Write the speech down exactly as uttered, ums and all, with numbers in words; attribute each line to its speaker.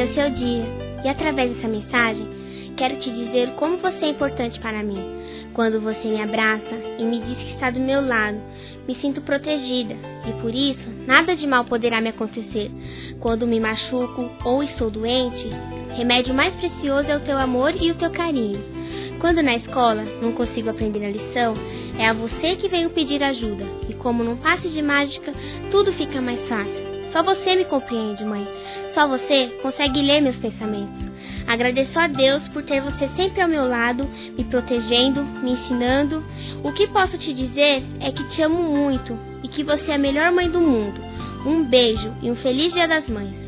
Speaker 1: é o seu dia e através dessa mensagem quero te dizer como você é importante para mim. Quando você me abraça e me diz que está do meu lado, me sinto protegida e por isso nada de mal poderá me acontecer. Quando me machuco ou estou doente, remédio mais precioso é o teu amor e o teu carinho. Quando na escola não consigo aprender a lição, é a você que venho pedir ajuda e como num passe de mágica, tudo fica mais fácil. Só você me compreende, mãe. Só você consegue ler meus pensamentos. Agradeço a Deus por ter você sempre ao meu lado, me protegendo, me ensinando. O que posso te dizer é que te amo muito e que você é a melhor mãe do mundo. Um beijo e um feliz Dia das Mães.